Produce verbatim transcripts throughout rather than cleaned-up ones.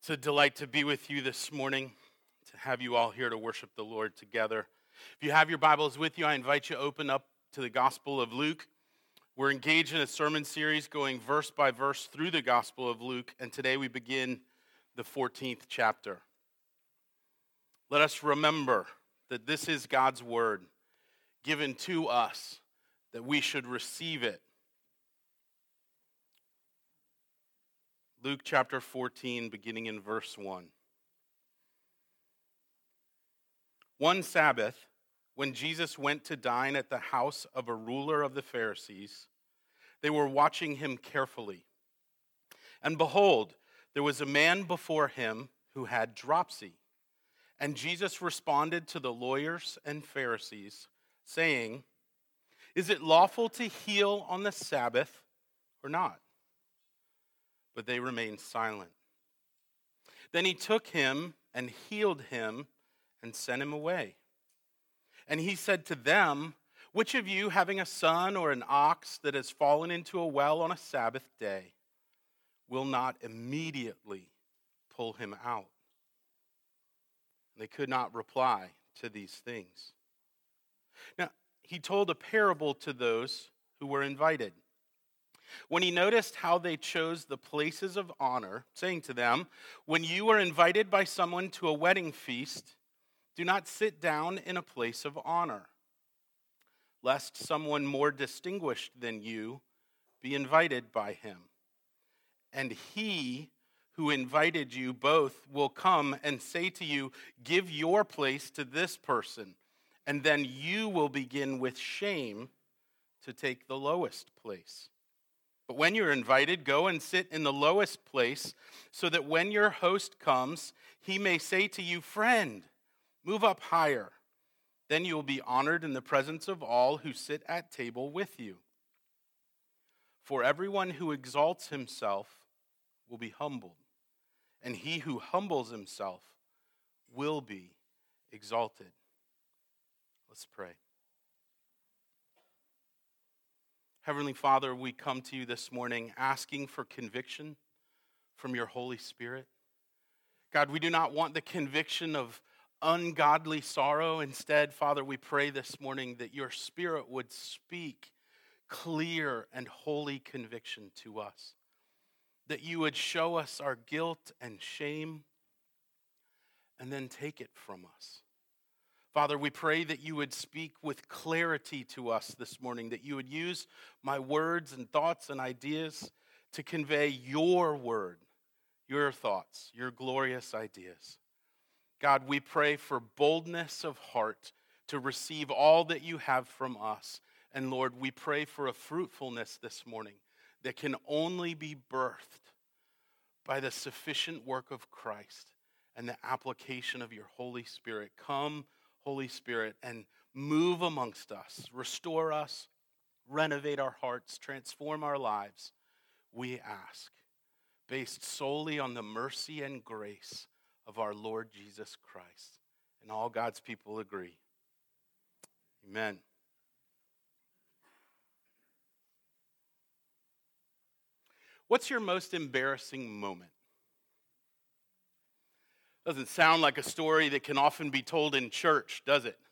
It's a delight to be with you this morning, to have you all here to worship the Lord together. If you have your Bibles with you, I invite you to open up to the Gospel of Luke. We're engaged in a sermon series going verse by verse through the Gospel of Luke, and today we begin the fourteenth chapter. Let us remember that this is God's word given to us, that we should receive it. Luke chapter fourteen, beginning in verse one. One Sabbath, when Jesus went to dine at the house of a ruler of the Pharisees, they were watching him carefully. And behold, there was a man before him who had dropsy. And Jesus responded to the lawyers and Pharisees, saying, "Is it lawful to heal on the Sabbath or not?" But they remained silent. Then he took him and healed him and sent him away. And he said to them, "Which of you, having a son or an ox that has fallen into a well on a Sabbath day, will not immediately pull him out?" They could not reply to these things. Now, he told a parable to those who were invited. When he noticed how they chose the places of honor, saying to them, "When you are invited by someone to a wedding feast, do not sit down in a place of honor, lest someone more distinguished than you be invited by him. And he who invited you both will come and say to you, 'Give your place to this person,' and then you will begin with shame to take the lowest place. But when you're invited, go and sit in the lowest place, so that when your host comes, he may say to you, 'Friend, move up higher.' Then you will be honored in the presence of all who sit at table with you. For everyone who exalts himself will be humbled, and he who humbles himself will be exalted." Let's pray. Heavenly Father, we come to you this morning asking for conviction from your Holy Spirit. God, we do not want the conviction of ungodly sorrow. Instead, Father, we pray this morning that your Spirit would speak clear and holy conviction to us, that you would show us our guilt and shame and then take it from us. Father, we pray that you would speak with clarity to us this morning, that you would use my words and thoughts and ideas to convey your word, your thoughts, your glorious ideas. God, we pray for boldness of heart to receive all that you have from us. And Lord, we pray for a fruitfulness this morning that can only be birthed by the sufficient work of Christ and the application of your Holy Spirit. Come, Holy Spirit, and move amongst us, restore us, renovate our hearts, transform our lives, we ask, based solely on the mercy and grace of our Lord Jesus Christ. And all God's people agree. Amen. What's your most embarrassing moment? Doesn't sound like a story that can often be told in church, does it?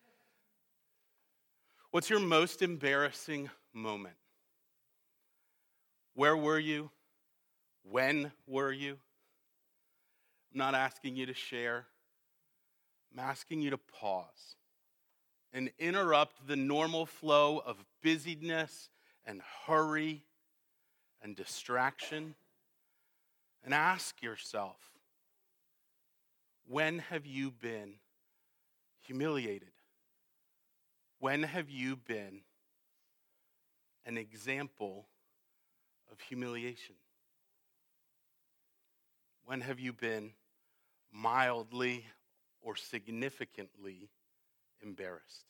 What's your most embarrassing moment? Where were you? When were you? I'm not asking you to share. I'm asking you to pause and interrupt the normal flow of busyness and hurry and distraction and ask yourself, when have you been humiliated? When have you been an example of humiliation? When have you been mildly or significantly embarrassed?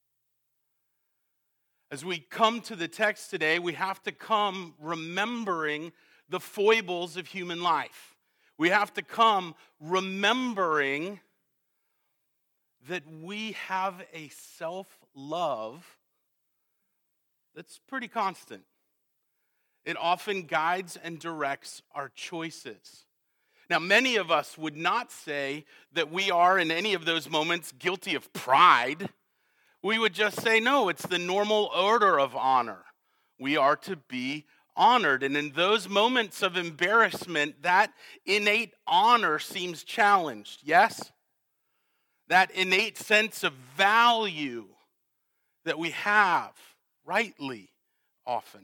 As we come to the text today, we have to come remembering the foibles of human life. We have to come remembering that we have a self-love that's pretty constant. It often guides and directs our choices. Now, many of us would not say that we are in any of those moments guilty of pride. We would just say, no, it's the normal order of honor. We are to be honored. And in those moments of embarrassment, that innate honor seems challenged, yes? That innate sense of value that we have, rightly often,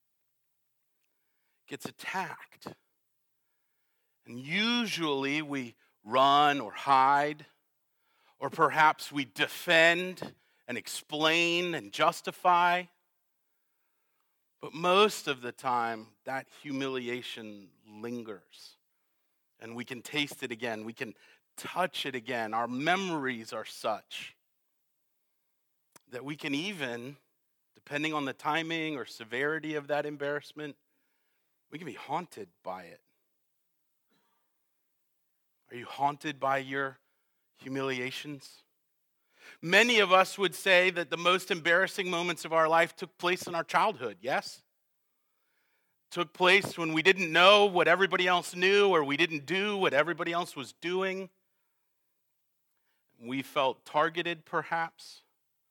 gets attacked. And usually we run or hide, or perhaps we defend and explain and justify. But most of the time, that humiliation lingers. And we can taste it again. We can touch it again. Our memories are such that we can even, depending on the timing or severity of that embarrassment, we can be haunted by it. Are you haunted by your humiliations? Many of us would say that the most embarrassing moments of our life took place in our childhood, yes? Took place when we didn't know what everybody else knew, or we didn't do what everybody else was doing. We felt targeted, perhaps.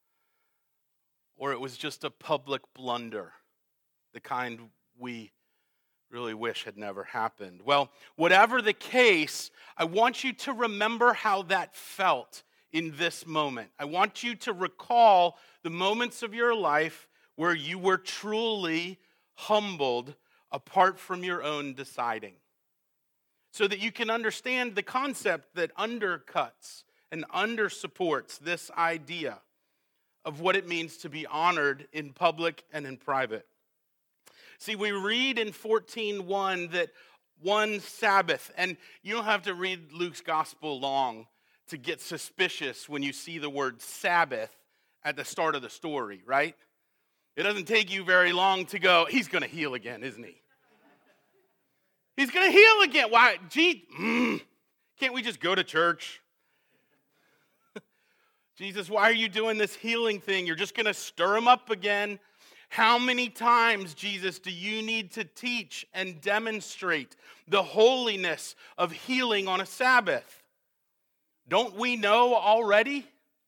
Or it was just a public blunder, the kind we really wish had never happened. Well, whatever the case, I want you to remember how that felt in this moment. I want you to recall the moments of your life where you were truly humbled apart from your own deciding, so that you can understand the concept that undercuts and undersupports this idea of what it means to be honored in public and in private. See, we read in fourteen one that one Sabbath, and you don't have to read Luke's gospel long to get suspicious when you see the word Sabbath at the start of the story, right? It doesn't take you very long to go, he's going to heal again, isn't he? He's going to heal again. Why? Gee, mm, can't we just go to church? Jesus, why are you doing this healing thing? You're just going to stir him up again. How many times, Jesus, do you need to teach and demonstrate the holiness of healing on a Sabbath? Don't we know already?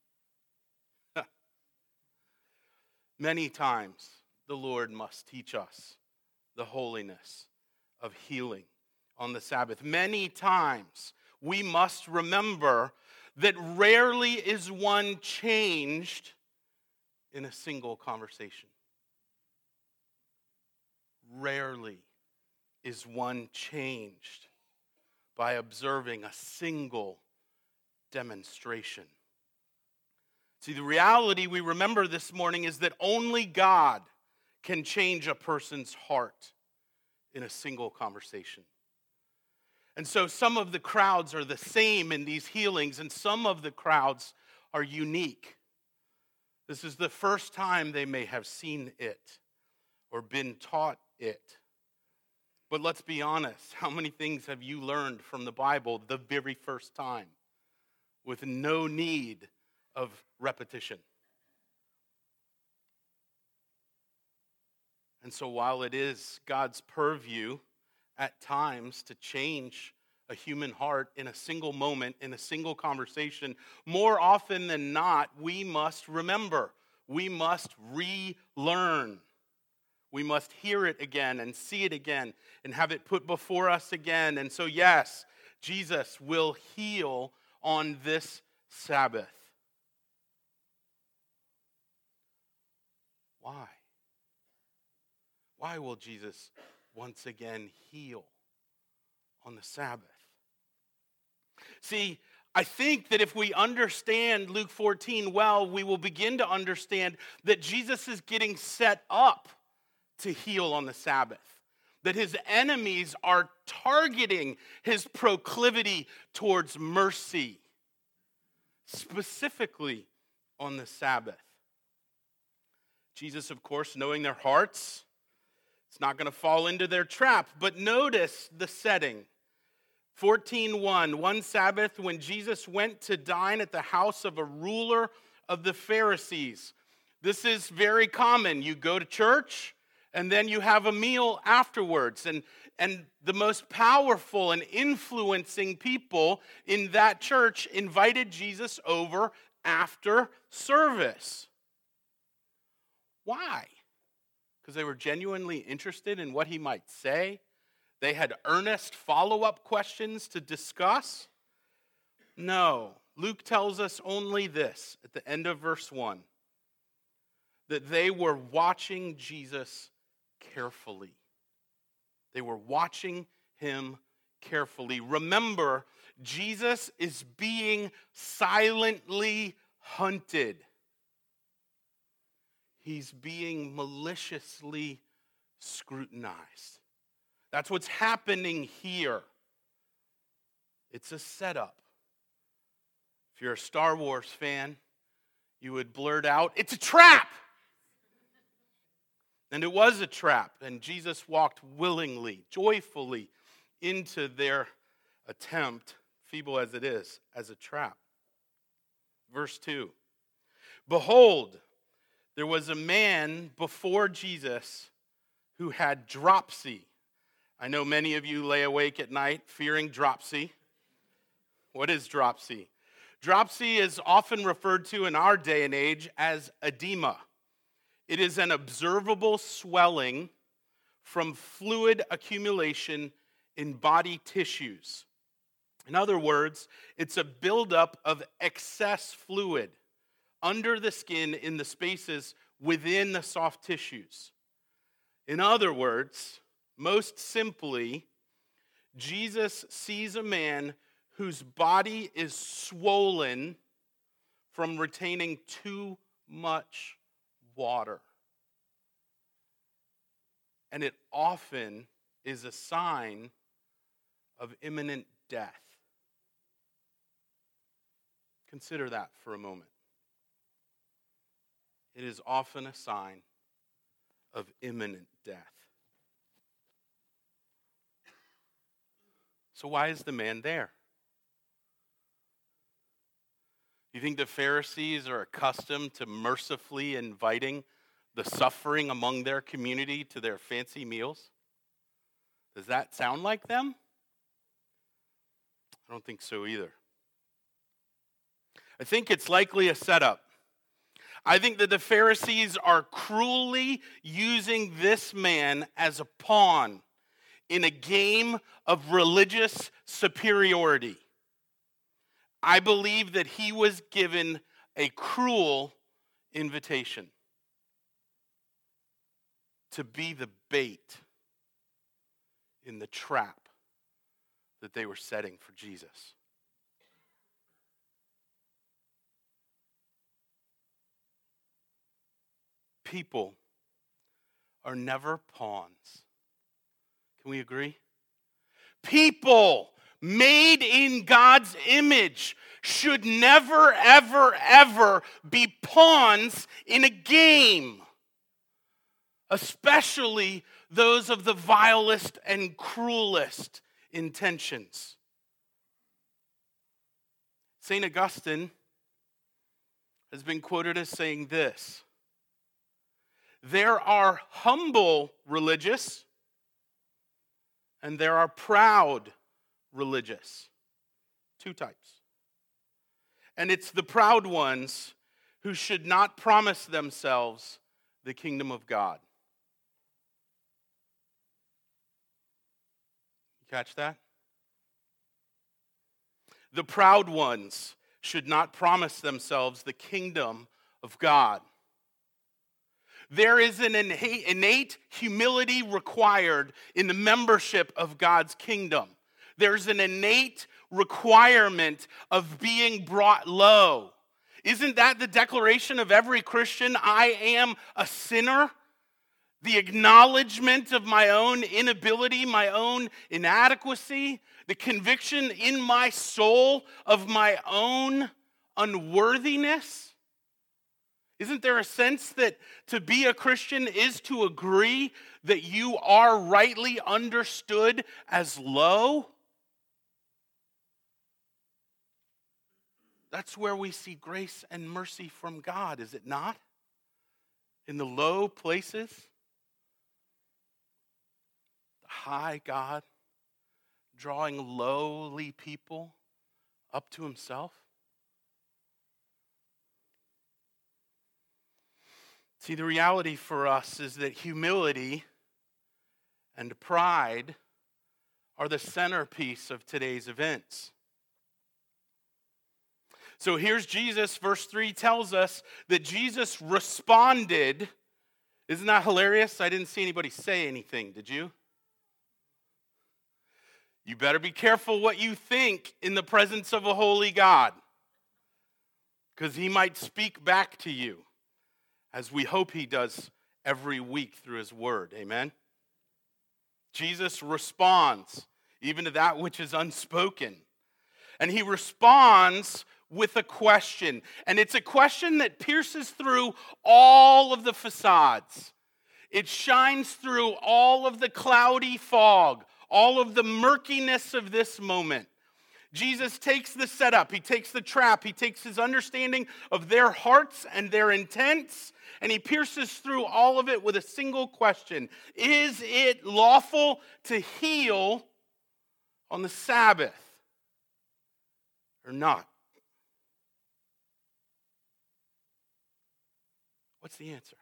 Many times the Lord must teach us the holiness of healing on the Sabbath. Many times we must remember that rarely is one changed in a single conversation. Rarely is one changed by observing a single demonstration. See, the reality we remember this morning is that only God can change a person's heart in a single conversation. And so some of the crowds are the same in these healings, and some of the crowds are unique. This is the first time they may have seen it or been taught it. But let's be honest, how many things have you learned from the Bible the very first time with no need of repetition? And so while it is God's purview at times to change a human heart in a single moment, in a single conversation, more often than not, we must remember, we must relearn. We must hear it again and see it again and have it put before us again. And so, yes, Jesus will heal on this Sabbath. Why? Why will Jesus once again heal on the Sabbath? See, I think that if we understand Luke fourteen well, we will begin to understand that Jesus is getting set up to heal on the Sabbath. That his enemies are targeting his proclivity towards mercy, specifically on the Sabbath. Jesus, of course, knowing their hearts, it's not going to fall into their trap. But notice the setting. fourteen one, one Sabbath when Jesus went to dine at the house of a ruler of the Pharisees. This is very common. You go to church, And then you have a meal afterwards. And, and the most powerful and influencing people in that church invited Jesus over after service. Why? Because they were genuinely interested in what he might say. They had earnest follow-up questions to discuss. No, Luke tells us only this at the end of verse one, that they were watching Jesus carefully. They were watching him carefully. Remember, Jesus is being silently hunted. He's being maliciously scrutinized. That's what's happening here. It's a setup. If you're a Star Wars fan, you would blurt out, "It's a trap!" And it was a trap, and Jesus walked willingly, joyfully into their attempt, feeble as it is, as a trap. Verse two, "Behold, there was a man before Jesus who had dropsy." I know many of you lay awake at night fearing dropsy. What is dropsy? Dropsy is often referred to in our day and age as edema. It is an observable swelling from fluid accumulation in body tissues. In other words, it's a buildup of excess fluid under the skin in the spaces within the soft tissues. In other words, most simply, Jesus sees a man whose body is swollen from retaining too much water. And it often is a sign of imminent death. Consider that for a moment. It is often a sign of imminent death. So why is the man there? You think the Pharisees are accustomed to mercifully inviting the suffering among their community to their fancy meals? Does that sound like them? I don't think so either. I think it's likely a setup. I think that the Pharisees are cruelly using this man as a pawn in a game of religious superiority. I believe that he was given a cruel invitation to be the bait in the trap that they were setting for Jesus. People are never pawns. Can we agree? People made in God's image should never, ever, ever be pawns in a game, especially those of the vilest and cruelest intentions. Saint Augustine has been quoted as saying this: there are humble religious and there are proud religious. Two types. And it's the proud ones who should not promise themselves the kingdom of God. You catch that? The proud ones should not promise themselves the kingdom of God. There is an innate humility required in the membership of God's kingdom. There's an innate requirement of being brought low. Isn't that the declaration of every Christian? I am a sinner. The acknowledgement of my own inability, my own inadequacy, the conviction in my soul of my own unworthiness. Isn't there a sense that to be a Christian is to agree that you are rightly understood as low? That's where we see grace and mercy from God, is it not? In the low places. high God drawing lowly people up to himself? See, the reality for us is that humility and pride are the centerpiece of today's events. So here's Jesus. Verse three tells us that Jesus responded. Isn't that hilarious? I didn't see anybody say anything, did you? You better be careful what you think in the presence of a holy God, because he might speak back to you, as we hope he does every week through his word. Amen? Jesus responds even to that which is unspoken. And he responds with a question. And it's a question that pierces through all of the facades. It shines through all of the cloudy fog, all of the murkiness of this moment. Jesus takes the setup, he takes the trap, he takes his understanding of their hearts and their intents, and he pierces through all of it with a single question. Is it lawful to heal on the Sabbath or not? What's the answer?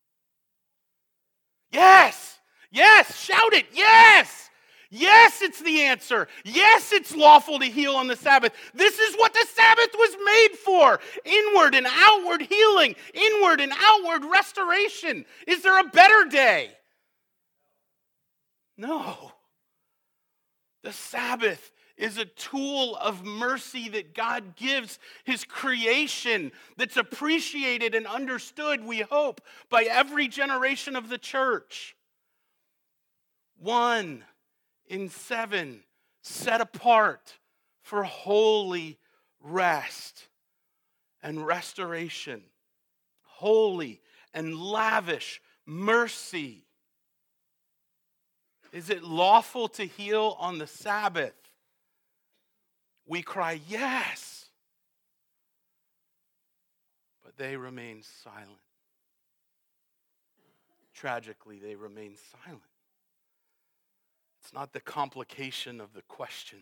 Yes! Yes! Shout it! Yes! Yes, it's the answer. Yes, it's lawful to heal on the Sabbath. This is what the Sabbath was made for. Inward and outward healing. Inward and outward restoration. Is there a better day? No. The Sabbath is a tool of mercy that God gives his creation that's appreciated and understood, we hope, by every generation of the church. One in seven, set apart for holy rest and restoration. Holy and lavish mercy. Is it lawful to heal on the Sabbath? We cry, yes. But they remain silent. Tragically, they remain silent. It's not the complication of the question.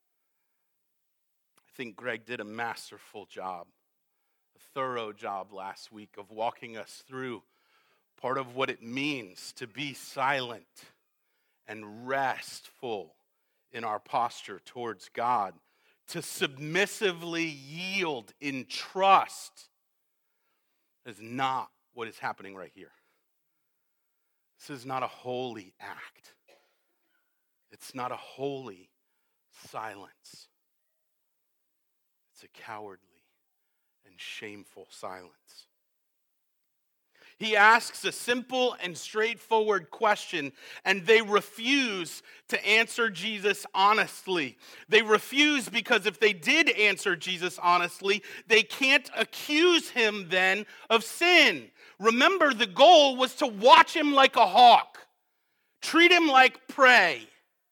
I think Greg did a masterful job, a thorough job last week of walking us through part of what it means to be silent and restful in our posture towards God, to submissively yield in trust. That is not what is happening right here. This is not a holy act. It's not a holy silence. It's a cowardly and shameful silence. He asks a simple and straightforward question, and they refuse to answer Jesus honestly. They refuse because if they did answer Jesus honestly, they can't accuse him then of sin. Remember, the goal was to watch him like a hawk, treat him like prey.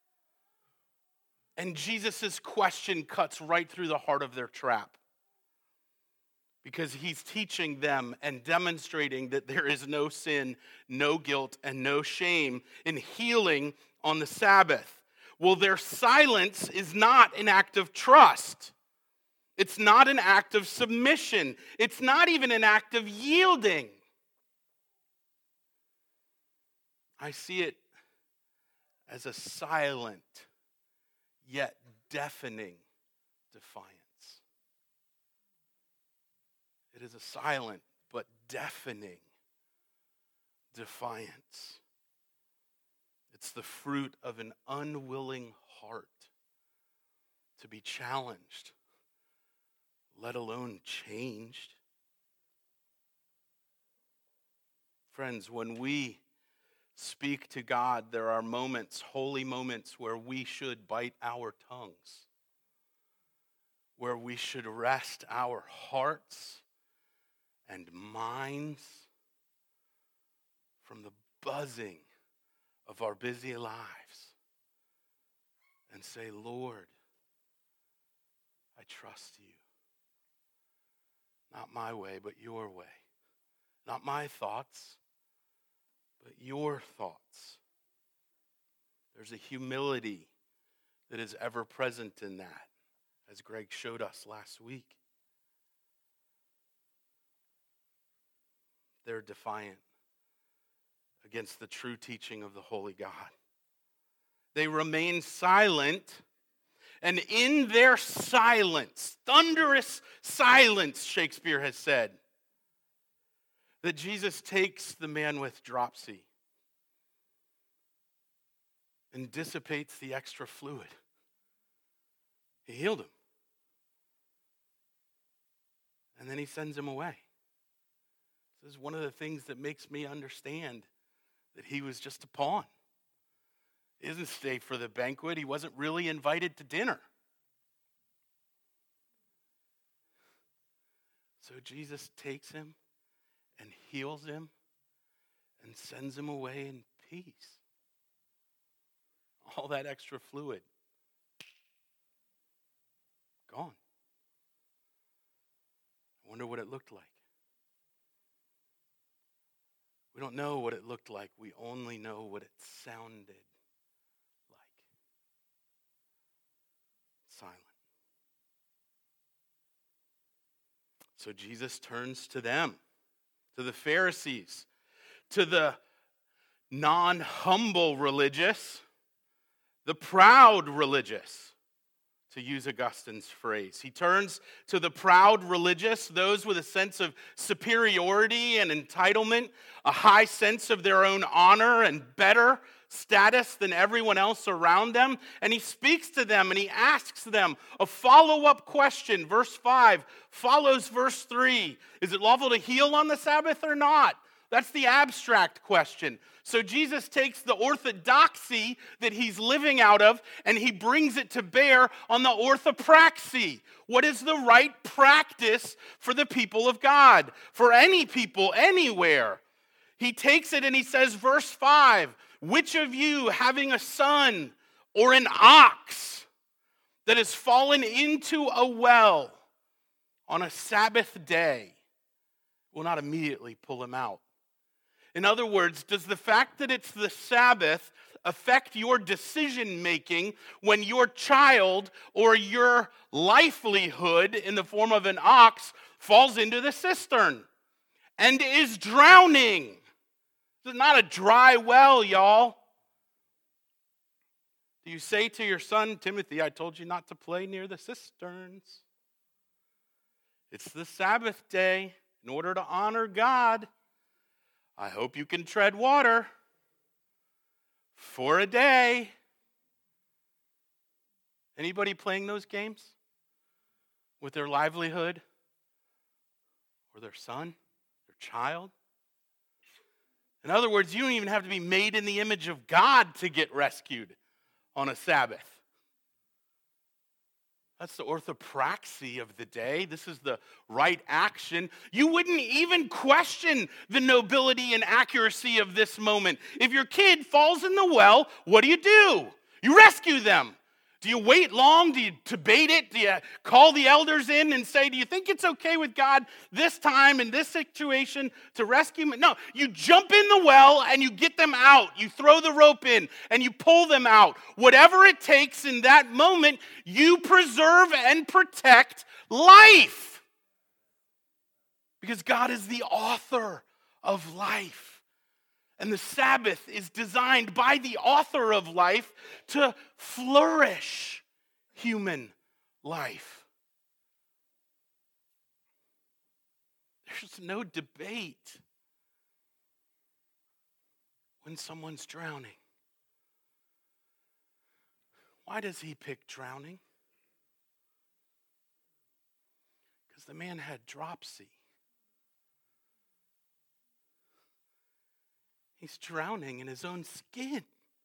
And Jesus' question cuts right through the heart of their trap. Because he's teaching them and demonstrating that there is no sin, no guilt, and no shame in healing on the Sabbath. Well, their silence is not an act of trust. It's not an act of submission. It's not even an act of yielding. I see it as a silent yet deafening defiance. It is a silent but deafening defiance. It's the fruit of an unwilling heart to be challenged, let alone changed. Friends, when we speak to God, there are moments, holy moments, where we should bite our tongues, where we should rest our hearts and minds from the buzzing of our busy lives and say, Lord, I trust you. Not my way, but your way. Not my thoughts, but your thoughts. There's a humility that is ever present in that, as Greg showed us last week. They're defiant against the true teaching of the Holy God. They remain silent, and in their silence, thunderous silence, Shakespeare has said, that Jesus takes the man with dropsy and dissipates the extra fluid. He healed him. And then he sends him away. This is one of the things that makes me understand that he was just a pawn. He doesn't stay for the banquet. He wasn't really invited to dinner. So Jesus takes him and heals him and sends him away in peace. All that extra fluid, gone. I wonder what it looked like. We don't know what it looked like. We only know what it sounded like. Silent. So Jesus turns to them, to the Pharisees, to the non-humble religious, the proud religious, to use Augustine's phrase. He turns to the proud religious, those with a sense of superiority and entitlement, a high sense of their own honor and better status than everyone else around them. And he speaks to them and he asks them a follow-up question. Verse five follows verse three. Is it lawful to heal on the Sabbath or not? That's the abstract question. So Jesus takes the orthodoxy that he's living out of and he brings it to bear on the orthopraxy. What is the right practice for the people of God? For any people, anywhere. He takes it and he says, verse five, which of you having a son or an ox that has fallen into a well on a Sabbath day will not immediately pull him out? In other words, does the fact that it's the Sabbath affect your decision making when your child or your livelihood in the form of an ox falls into the cistern and is drowning? This is not a dry well, y'all. Do you say to your son, Timothy, I told you not to play near the cisterns? It's the Sabbath day. In order to honor God, I hope you can tread water for a day. Anybody playing those games with their livelihood or their son, their child? In other words, you don't even have to be made in the image of God to get rescued on a Sabbath. That's the orthopraxy of the day. This is the right action. You wouldn't even question the nobility and accuracy of this moment. If your kid falls in the well, what do you do? You rescue them. Do you wait long? Do you debate it? Do you call the elders in and say, do you think it's okay with God this time in this situation to rescue me? No, you jump in the well and you get them out. You throw the rope in and you pull them out. Whatever it takes in that moment, you preserve and protect life. Because God is the author of life. And the Sabbath is designed by the author of life to flourish human life. There's no debate when someone's drowning. Why does he pick drowning? Because the man had dropsy. He's drowning in his own skin.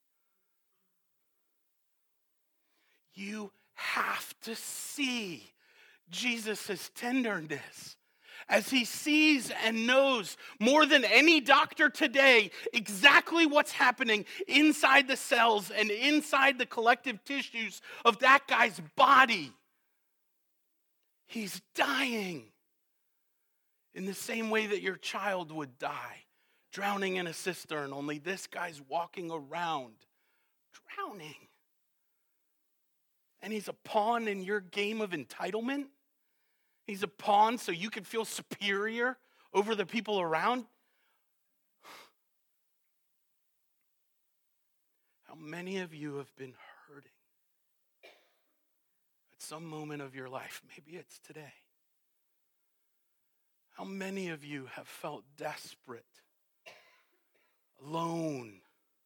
You have to see Jesus' tenderness as he sees and knows more than any doctor today exactly what's happening inside the cells and inside the collective tissues of that guy's body. He's dying in the same way that your child would die. Drowning in a cistern, only this guy's walking around drowning. And he's a pawn in your game of entitlement. He's a pawn so you can feel superior over the people around. How many of you have been hurting at some moment of your life? Maybe it's today. How many of you have felt desperate, alone,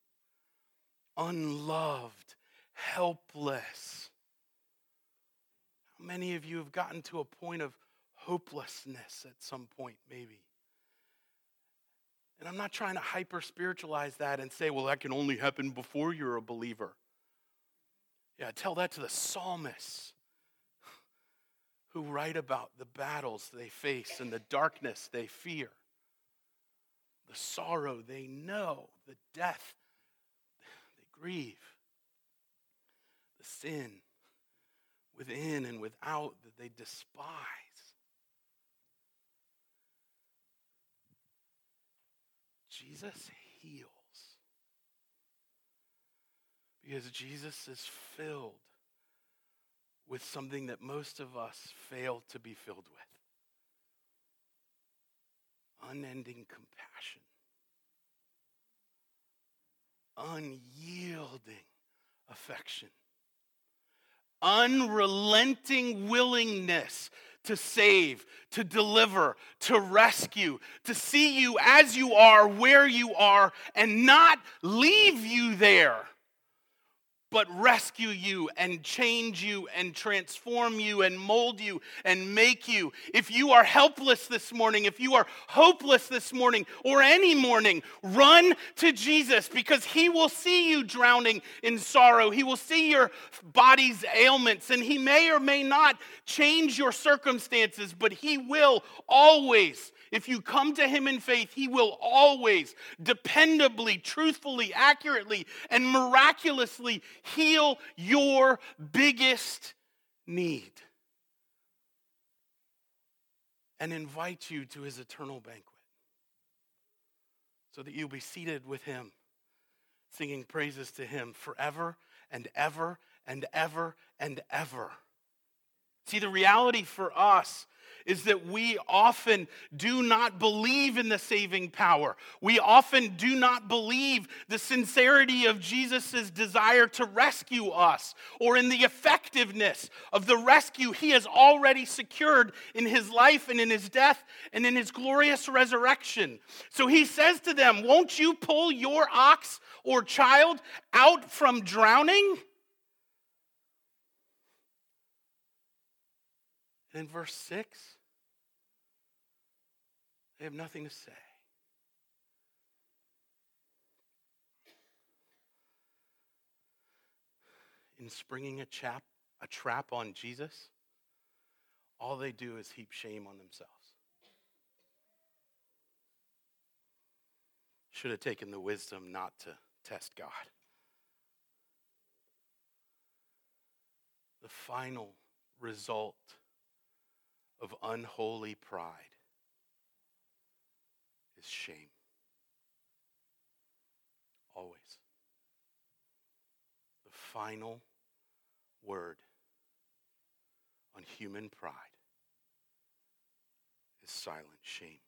unloved, helpless? How many of you have gotten to a point of hopelessness at some point, maybe? And I'm not trying to hyper-spiritualize that and say, well, that can only happen before you're a believer. Yeah, tell that to the psalmists who write about the battles they face and the darkness they fear, the sorrow they know, the death they grieve, the sin within and without that they despise. Jesus heals because Jesus is filled with something that most of us fail to be filled with. Unending compassion. Unyielding affection. Unrelenting willingness to save, to deliver, to rescue, to see you as you are, where you are, and not leave you there, but rescue you and change you and transform you and mold you and make you. If you are helpless this morning, if you are hopeless this morning or any morning, run to Jesus because he will see you drowning in sorrow. He will see your body's ailments and he may or may not change your circumstances, but he will always. If you come to him in faith, he will always, dependably, truthfully, accurately, and miraculously heal your biggest need and invite you to his eternal banquet so that you'll be seated with him, singing praises to him forever and ever and ever and ever. See, the reality for us is that we often do not believe in the saving power. We often do not believe the sincerity of Jesus' desire to rescue us or in the effectiveness of the rescue he has already secured in his life and in his death and in his glorious resurrection. So he says to them, won't you pull your ox or child out from drowning? And in verse six, they have nothing to say. In springing a, chap, a trap on Jesus, all they do is heap shame on themselves. Should have taken the wisdom not to test God. The final result of unholy pride is shame. Always. The final word on human pride is silent shame.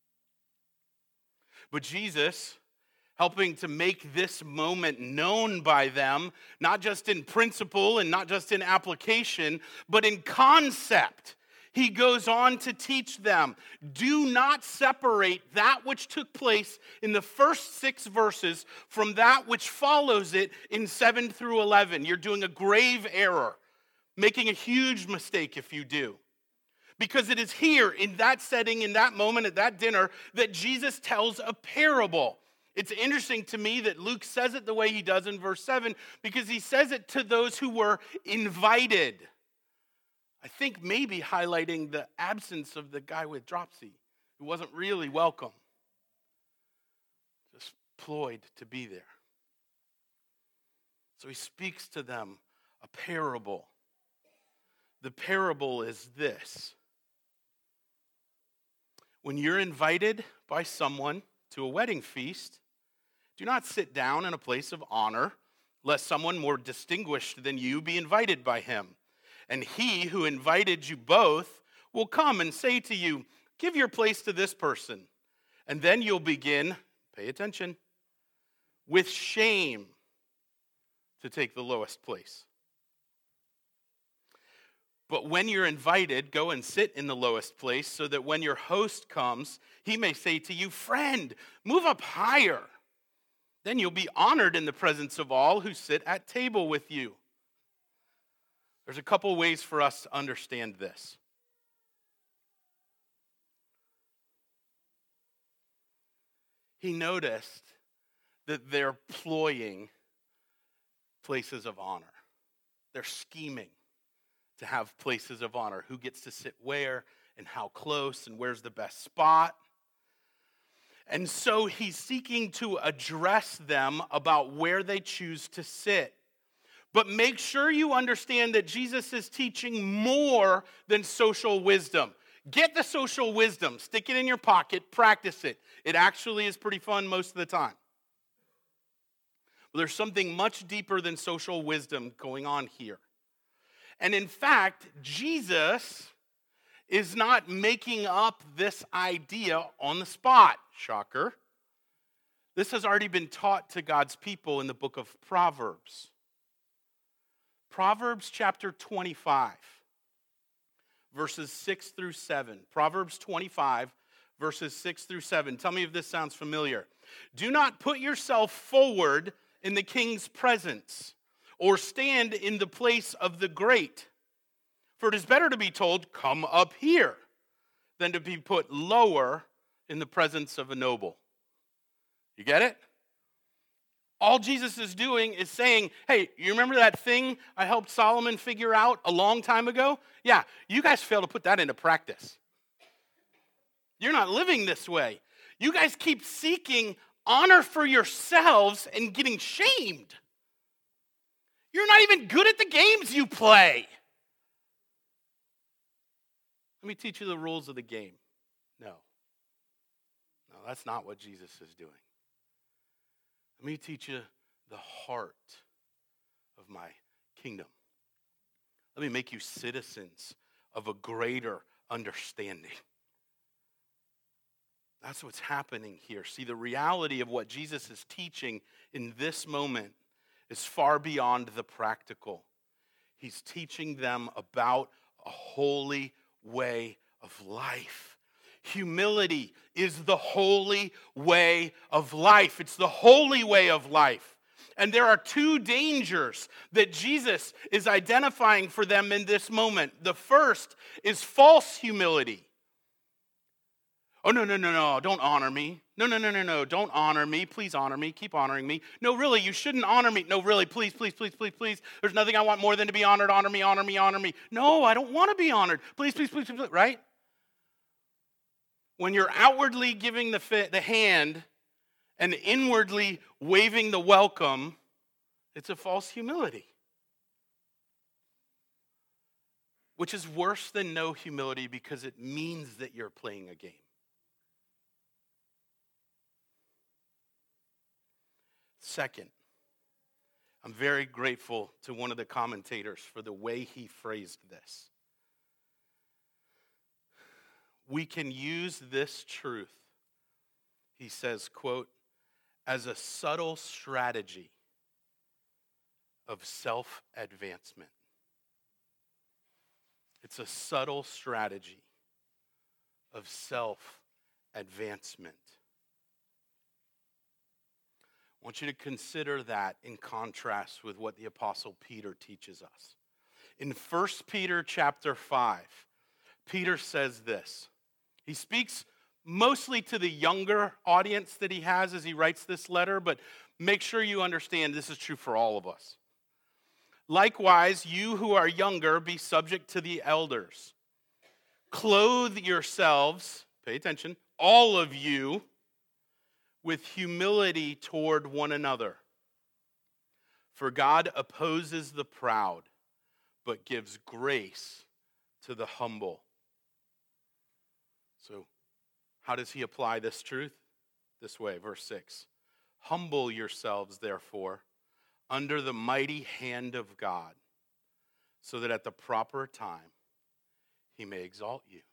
But Jesus, helping to make this moment known by them, not just in principle and not just in application, but in concept, he goes on to teach them, do not separate that which took place in the first six verses from that which follows it in seven through eleven. You're doing a grave error, making a huge mistake if you do. Because it is here, in that setting, in that moment, at that dinner, that Jesus tells a parable. It's interesting to me that Luke says it the way he does in verse seven, because he says it to those who were invited. I think maybe highlighting the absence of the guy with dropsy, who wasn't really welcome. Just ployed to be there. So he speaks to them a parable. The parable is this. When you're invited by someone to a wedding feast, do not sit down in a place of honor lest someone more distinguished than you be invited by him. And he who invited you both will come and say to you, 'Give your place to this person.' And then you'll begin, pay attention, with shame to take the lowest place. But when you're invited, go and sit in the lowest place so that when your host comes, he may say to you, 'Friend, move up higher.' Then you'll be honored in the presence of all who sit at table with you." There's a couple ways for us to understand this. He noticed that they're ploying places of honor. They're scheming to have places of honor. Who gets to sit where and how close and where's the best spot. And so he's seeking to address them about where they choose to sit. But make sure you understand that Jesus is teaching more than social wisdom. Get the social wisdom, stick it in your pocket, practice it. It actually is pretty fun most of the time. But there's something much deeper than social wisdom going on here. And in fact, Jesus is not making up this idea on the spot. Shocker. This has already been taught to God's people in the book of Proverbs. Proverbs chapter twenty-five, verses six through seven. Proverbs twenty-five, verses six through seven. Tell me if this sounds familiar. "Do not put yourself forward in the king's presence, or stand in the place of the great. For it is better to be told, 'Come up here,' than to be put lower in the presence of a noble." You get it? All Jesus is doing is saying, hey, you remember that thing I helped Solomon figure out a long time ago? Yeah, you guys fail to put that into practice. You're not living this way. You guys keep seeking honor for yourselves and getting shamed. You're not even good at the games you play. Let me teach you the rules of the game. No. No, that's not what Jesus is doing. Let me teach you the heart of my kingdom. Let me make you citizens of a greater understanding. That's what's happening here. See, the reality of what Jesus is teaching in this moment is far beyond the practical. He's teaching them about a holy way of life. Humility is the holy way of life. It's the holy way of life. And there are two dangers that Jesus is identifying for them in this moment. The first is false humility. Oh, no, no, no, no, don't honor me. No, no, no, no, no, don't honor me. Please honor me. Keep honoring me. No, really, you shouldn't honor me. No, really, please, please, please, please, please. There's nothing I want more than to be honored. Honor me, honor me, honor me. No, I don't want to be honored. Please, please, please, please, right? When you're outwardly giving the, fi- the hand and inwardly waving the welcome, it's a false humility. Which is worse than no humility because it means that you're playing a game. Second, I'm very grateful to one of the commentators for the way he phrased this. We can use this truth, he says, quote, as a subtle strategy of self-advancement. It's a subtle strategy of self-advancement. I want you to consider that in contrast with what the Apostle Peter teaches us. In First Peter chapter five, Peter says this. He speaks mostly to the younger audience that he has as he writes this letter, but make sure you understand this is true for all of us. Likewise, you who are younger, be subject to the elders. Clothe yourselves, pay attention, all of you, with humility toward one another. For God opposes the proud, but gives grace to the humble. So, how does he apply this truth? This way, verse six. Humble yourselves, therefore, under the mighty hand of God, so that at the proper time he may exalt you.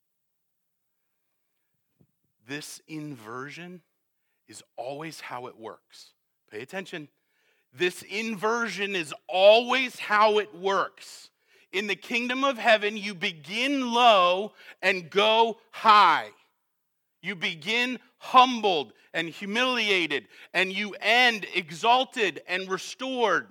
This inversion is always how it works. Pay attention. This inversion is always how it works. In the kingdom of heaven, you begin low and go high. You begin humbled and humiliated, and you end exalted and restored.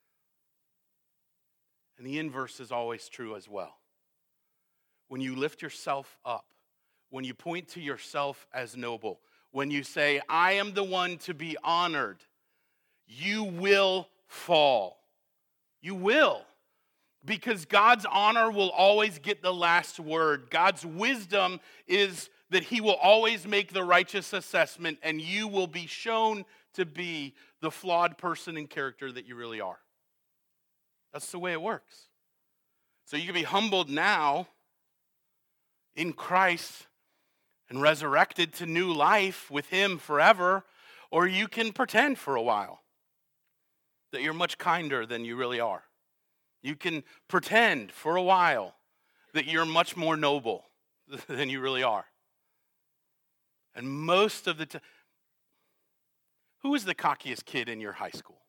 And the inverse is always true as well. When you lift yourself up, when you point to yourself as noble, when you say, I am the one to be honored, you will fall. You will. Because God's honor will always get the last word. God's wisdom is that he will always make the righteous assessment, and you will be shown to be the flawed person and character that you really are. That's the way it works. So you can be humbled now in Christ and resurrected to new life with him forever, or you can pretend for a while that you're much kinder than you really are. You can pretend for a while that you're much more noble than you really are. And most of the time, who is the cockiest kid in your high school?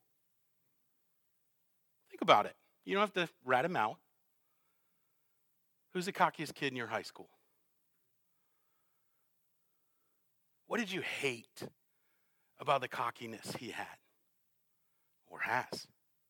Think about it. You don't have to rat him out. Who's the cockiest kid in your high school? What did you hate about the cockiness he had or has?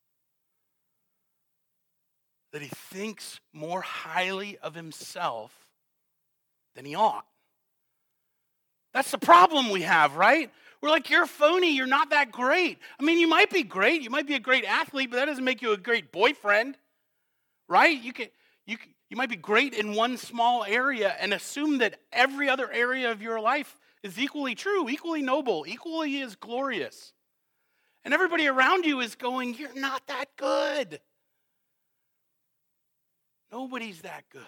That he thinks more highly of himself than he ought. That's the problem we have, right? We're like, you're a phony, you're not that great. I mean, you might be great, you might be a great athlete, but that doesn't make you a great boyfriend, right? You can, you can, you might be great in one small area and assume that every other area of your life is equally true, equally noble, equally as glorious. And everybody around you is going, you're not that good. Nobody's that good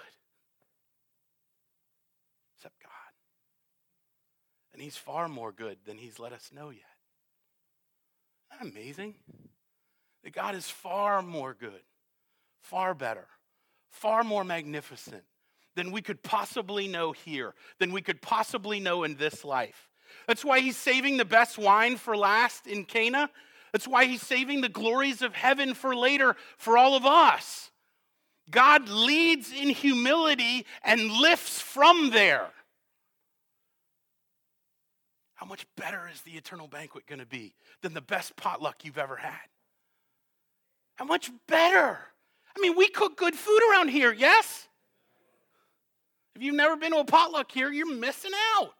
except God. And he's far more good than he's let us know yet. Isn't that amazing? That God is far more good, far better, far more magnificent than we could possibly know here, than we could possibly know in this life. That's why he's saving the best wine for last in Cana. That's why he's saving the glories of heaven for later for all of us. God leads in humility and lifts from there. How much better is the eternal banquet going to be than the best potluck you've ever had? How much better? I mean, we cook good food around here, yes? If you've never been to a potluck here, you're missing out.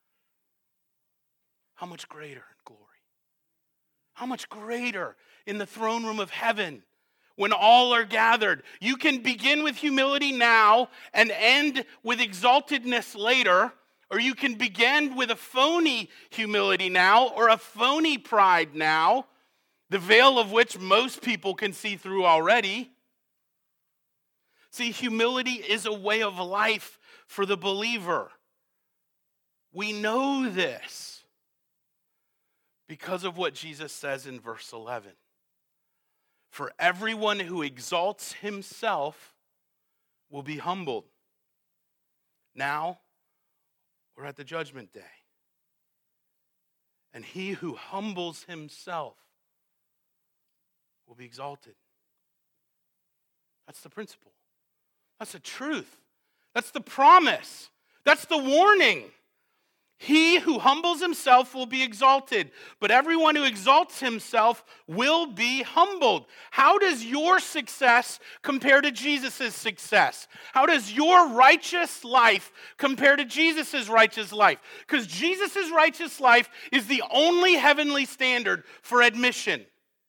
How much greater in glory? How much greater in the throne room of heaven when all are gathered? You can begin with humility now and end with exaltedness later, or you can begin with a phony humility now or a phony pride now, the veil of which most people can see through already. See, humility is a way of life for the believer. We know this because of what Jesus says in verse eleven. For everyone who exalts himself will be humbled. Now, we're at the judgment day. And he who humbles himself will be exalted. That's the principle. That's the truth. That's the promise. That's the warning. He who humbles himself will be exalted, but everyone who exalts himself will be humbled. How does your success compare to Jesus' success? How does your righteous life compare to Jesus' righteous life? Because Jesus' righteous life is the only heavenly standard for admission.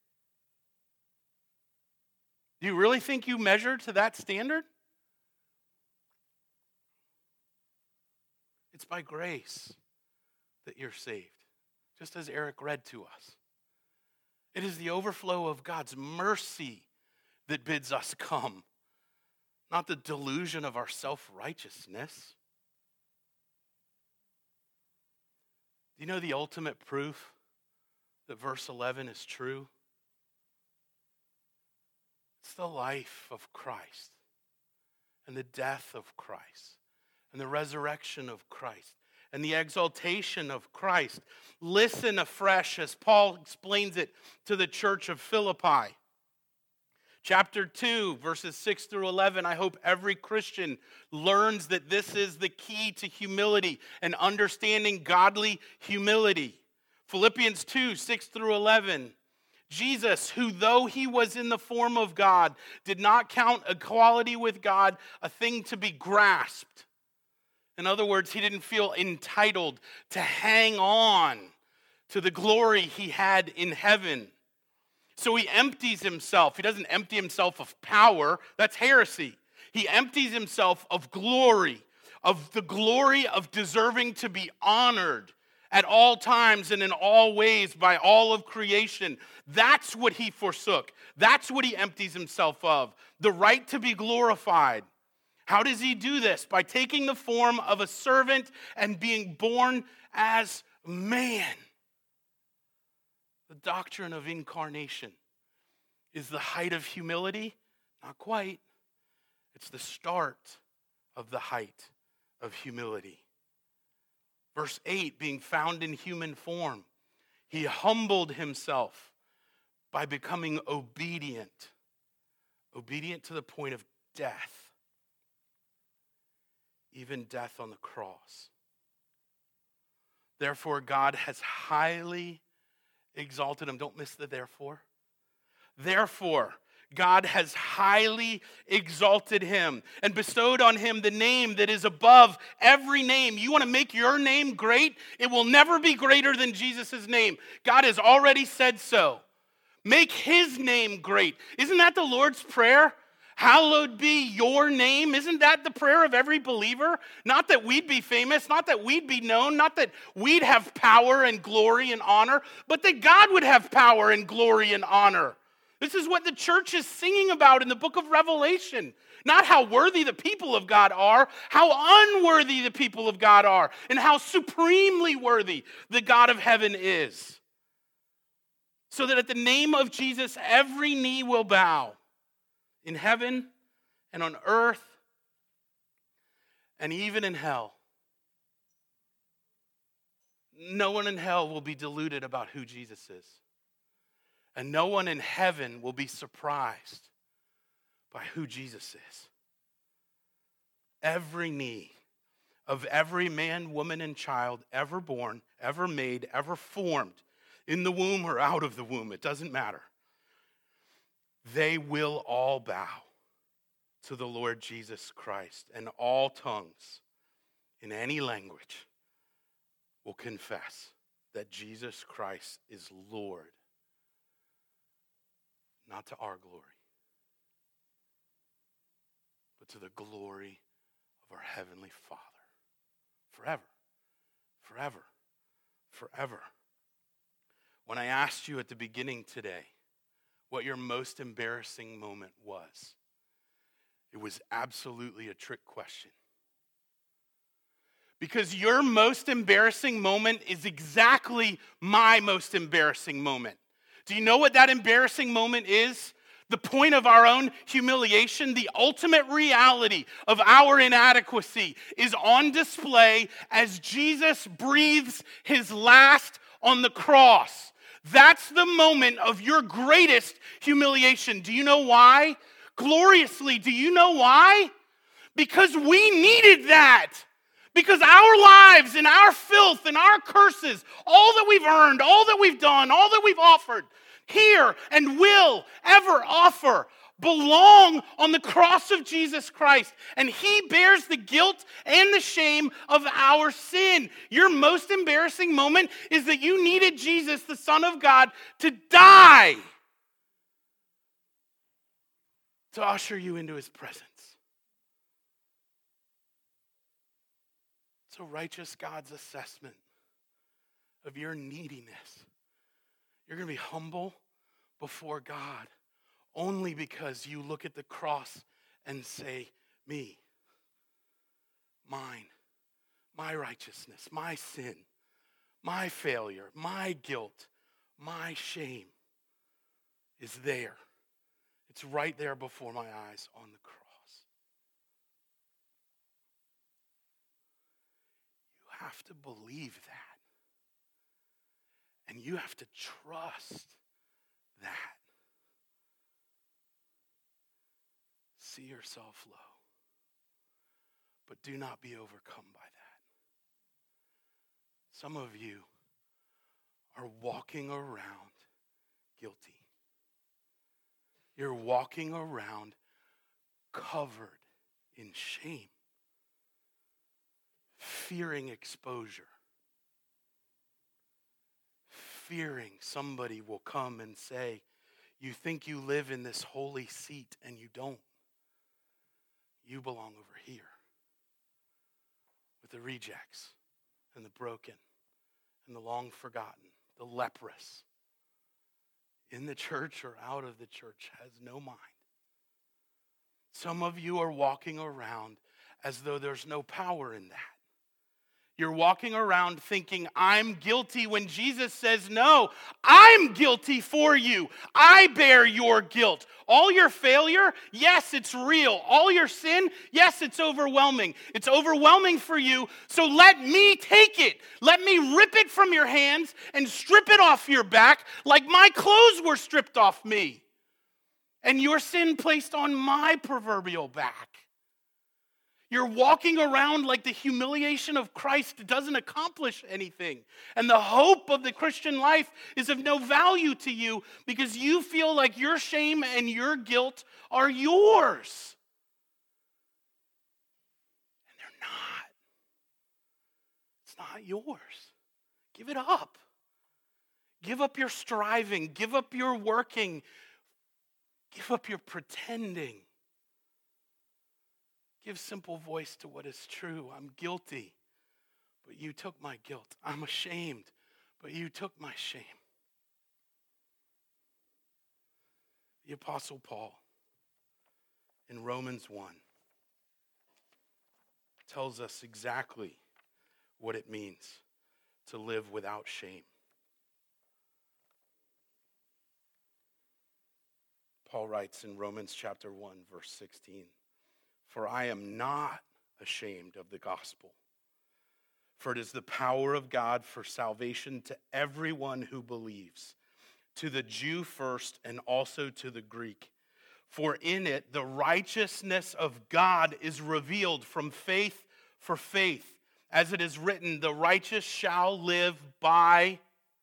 Do you really think you measure to that standard? It's by grace that you're saved, just as Eric read to us. It is the overflow of God's mercy that bids us come, not the delusion of our self-righteousness. Do you know the ultimate proof that verse eleven is true? It's the life of Christ and the death of Christ and the resurrection of Christ and the exaltation of Christ. Listen afresh as Paul explains it to the church of Philippi. Chapter two, verses six through eleven, I hope every Christian learns that this is the key to humility and understanding godly humility. Philippians two, six through eleven. Jesus, who though he was in the form of God, did not count equality with God a thing to be grasped. In other words, he didn't feel entitled to hang on to the glory he had in heaven. So he empties himself. He doesn't empty himself of power. That's heresy. He empties himself of glory, of the glory of deserving to be honored at all times and in all ways by all of creation. That's what he forsook. That's what he empties himself of, the right to be glorified. How does he do this? By taking the form of a servant and being born as man. The doctrine of incarnation is the height of humility? Not quite. It's the start of the height of humility. Verse eight, being found in human form, he humbled himself by becoming obedient. Obedient to the point of death. Even death on the cross. Therefore, God has highly exalted him. Don't miss the therefore. Therefore, God has highly exalted him and bestowed on him the name that is above every name. You want to make your name great? It will never be greater than Jesus' name. God has already said so. Make his name great. Isn't that the Lord's prayer? Hallowed be your name. Isn't that the prayer of every believer? Not that we'd be famous, not that we'd be known, not that we'd have power and glory and honor, but that God would have power and glory and honor. This is what the church is singing about in the book of Revelation. Not how worthy the people of God are, how unworthy the people of God are, and how supremely worthy the God of heaven is. So that at the name of Jesus, every knee will bow. In heaven and on earth and even in hell. No one in hell will be deluded about who Jesus is. And no one in heaven will be surprised by who Jesus is. Every knee of every man, woman, and child ever born, ever made, ever formed, in the womb or out of the womb, it doesn't matter. They will all bow to the Lord Jesus Christ, and all tongues in any language will confess that Jesus Christ is Lord, not to our glory, but to the glory of our Heavenly Father, forever, forever, forever. When I asked you at the beginning today what your most embarrassing moment was, it was absolutely a trick question. Because your most embarrassing moment is exactly my most embarrassing moment. Do you know what that embarrassing moment is? The point of our own humiliation, the ultimate reality of our inadequacy is on display as Jesus breathes his last on the cross. That's the moment of your greatest humiliation. Do you know why? Gloriously, do you know why? Because we needed that. Because our lives and our filth and our curses, all that we've earned, all that we've done, all that we've offered here and will ever offer belong on the cross of Jesus Christ. And he bears the guilt and the shame of our sin. Your most embarrassing moment is that you needed Jesus, the Son of God, to die to usher you into his presence. So righteous God's assessment of your neediness. You're going to be humble before God only because you look at the cross and say, me, mine, my righteousness, my sin, my failure, my guilt, my shame is there It's right there before my eyes on the cross. You have to believe that. And you have to trust that. See yourself low. But do not be overcome by that. Some of you are walking around guilty. You're walking around covered in shame, fearing exposure, fearing somebody will come and say, you think you live in this holy seat and you don't. You belong over here with the rejects and the broken and the long forgotten, the leprous. In the church or out of the church has no mind. Some of you are walking around as though there's no power in that. You're walking around thinking, I'm guilty, when Jesus says, no, I'm guilty for you. I bear your guilt. All your failure, yes, it's real. All your sin, yes, it's overwhelming. It's overwhelming for you, so let me take it. Let me rip it from your hands and strip it off your back like my clothes were stripped off me. And your sin placed on my proverbial back. You're walking around like the humiliation of Christ doesn't accomplish anything. And the hope of the Christian life is of no value to you because you feel like your shame and your guilt are yours. And they're not. It's not yours. Give it up. Give up your striving. Give up your working. Give up your pretending. Give simple voice to what is true. I'm guilty, but you took my guilt. I'm ashamed, but you took my shame. The Apostle Paul in Romans one tells us exactly what it means to live without shame. Paul writes in Romans chapter one, verse sixteen, for I am not ashamed of the gospel, for it is the power of God for salvation to everyone who believes, to the Jew first and also to the Greek. For in it the righteousness of God is revealed from faith for faith. As it is written, the righteous shall live by,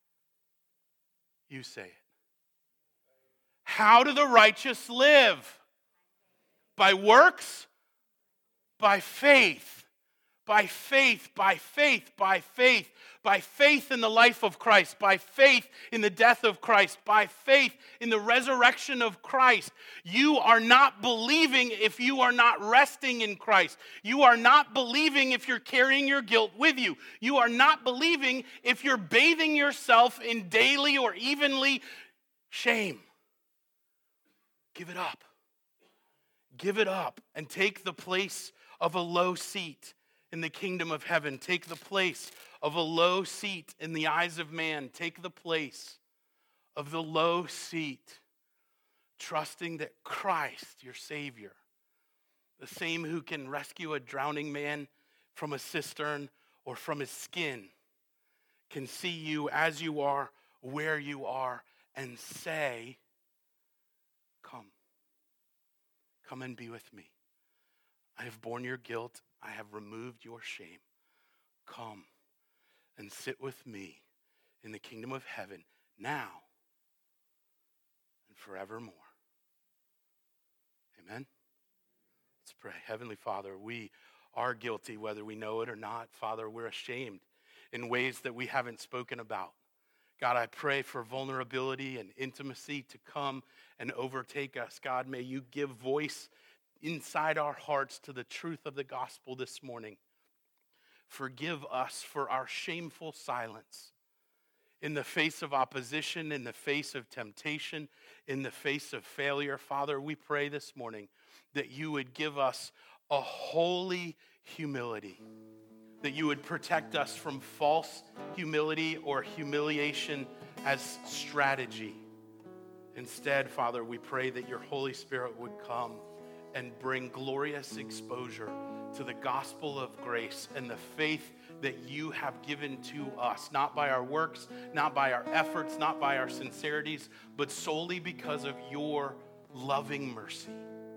you say it. How do the righteous live? By works? By faith, by faith, by faith, by faith, by faith in the life of Christ, by faith in the death of Christ, by faith in the resurrection of Christ. You are not believing if you are not resting in Christ. You are not believing if you're carrying your guilt with you. You are not believing if you're bathing yourself in daily or evenly shame. Give it up. Give it up and take the place of a low seat in the kingdom of heaven. Take the place of a low seat in the eyes of man. Take the place of the low seat, trusting that Christ, your Savior, the same who can rescue a drowning man from a cistern or from his skin, can see you as you are, where you are, and say, come. Come and be with me. I have borne your guilt. I have removed your shame. Come and sit with me in the kingdom of heaven now and forevermore. Amen? Let's pray. Heavenly Father, we are guilty whether we know it or not. Father, we're ashamed in ways that we haven't spoken about. God, I pray for vulnerability and intimacy to come and overtake us. God, may you give voice inside our hearts to the truth of the gospel this morning. Forgive us for our shameful silence in the face of opposition, in the face of temptation, in the face of failure. Father, we pray this morning that you would give us a holy humility, that you would protect us from false humility or humiliation as strategy. Instead, Father, we pray that your Holy Spirit would come and bring glorious exposure to the gospel of grace and the faith that you have given to us, not by our works, not by our efforts, not by our sincerities, but solely because of your loving mercy.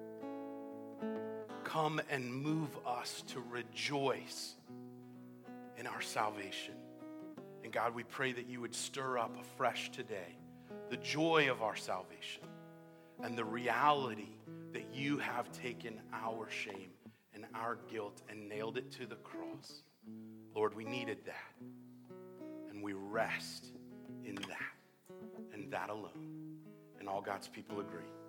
Come and move us to rejoice in our salvation. And God, we pray that you would stir up afresh today the joy of our salvation and the reality that you have taken our shame and our guilt and nailed it to the cross. Lord, we needed that. And we rest in that and that alone. And all God's people agree.